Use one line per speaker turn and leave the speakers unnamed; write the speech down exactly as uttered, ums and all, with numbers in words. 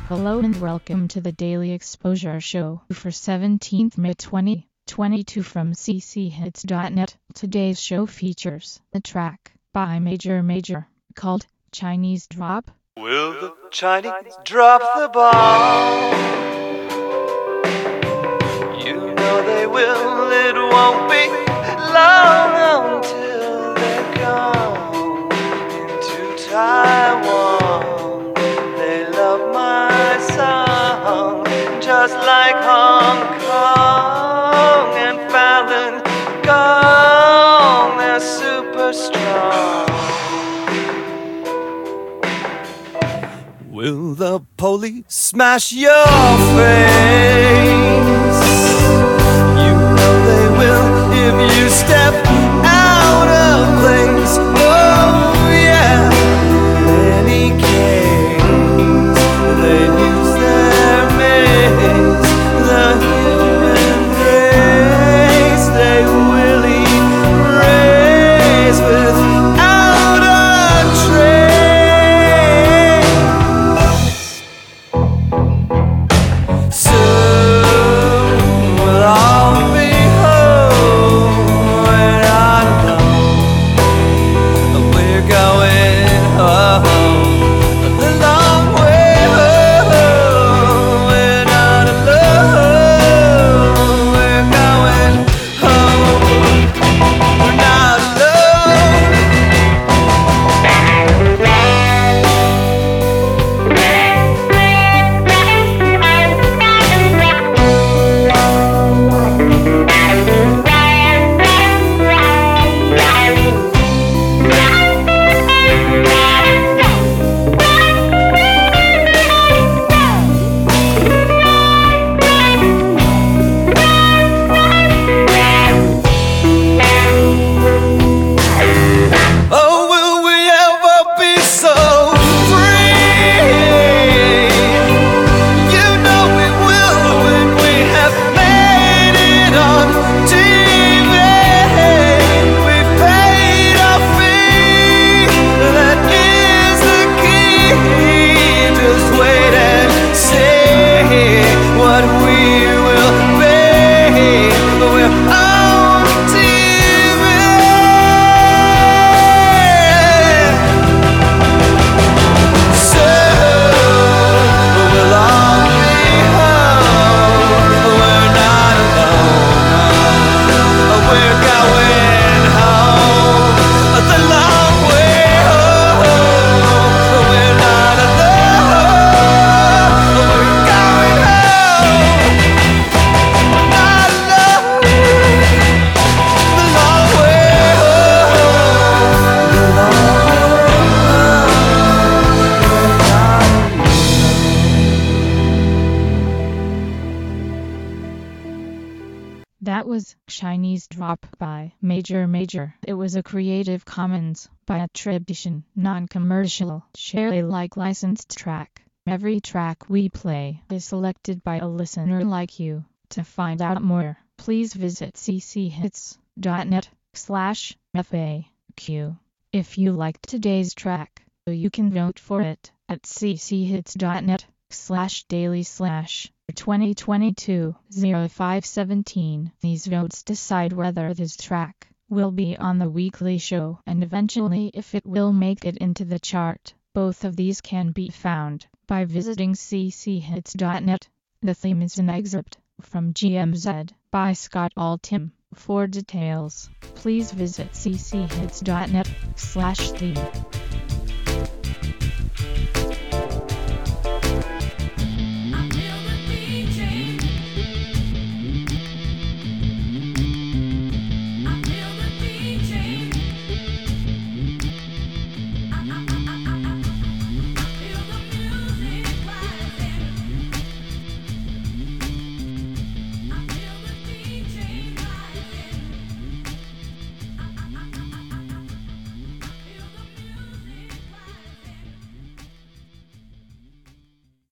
Hello and welcome to the Daily Exposure Show for seventeenth May twenty twenty-two from c c hits dot net. Today's show features a track by Major Major called Chinese Drop.
Will the Chinese drop the bomb? You know they will, it won't be long until they're gone into Taiwan. They love my song just like Hong Kong and Falun Gong. They're super strong. Will the police smash your face? You know they will if you step out of place. Oh yeah, in any case, they use their mace. The human race they will erase without a trace. Soon we'll all be home. We're not alone. We're going home. The long way home. We're not alone. We're going home. We're not alone. Oh, will we ever be so free? You know we will when we have made it on T V. We've paid our fee. That is the key. Just wait and see what we will be. We're on T V. Soon we'll all be home. We're not alone. We're going home. The long way home. We're not alone. We're going home. Not alone. The long way home. The long way
That was Chinese Drop by Major Major. It was a Creative Commons by attribution, non-commercial, share Alike licensed track. Every track we play is selected by a listener like you. To find out more, please visit c c hits dot net slash F A Q. If you liked today's track, you can vote for it at c c hits dot net slash daily slash twenty twenty-two oh five seventeen. These votes decide whether this track will be on the weekly show and eventually if it will make it into the chart. Both of these can be found by visiting c c hits dot net. The theme is an excerpt from G M Z by Scott Altham. For details, please visit c c hits dot net slash theme.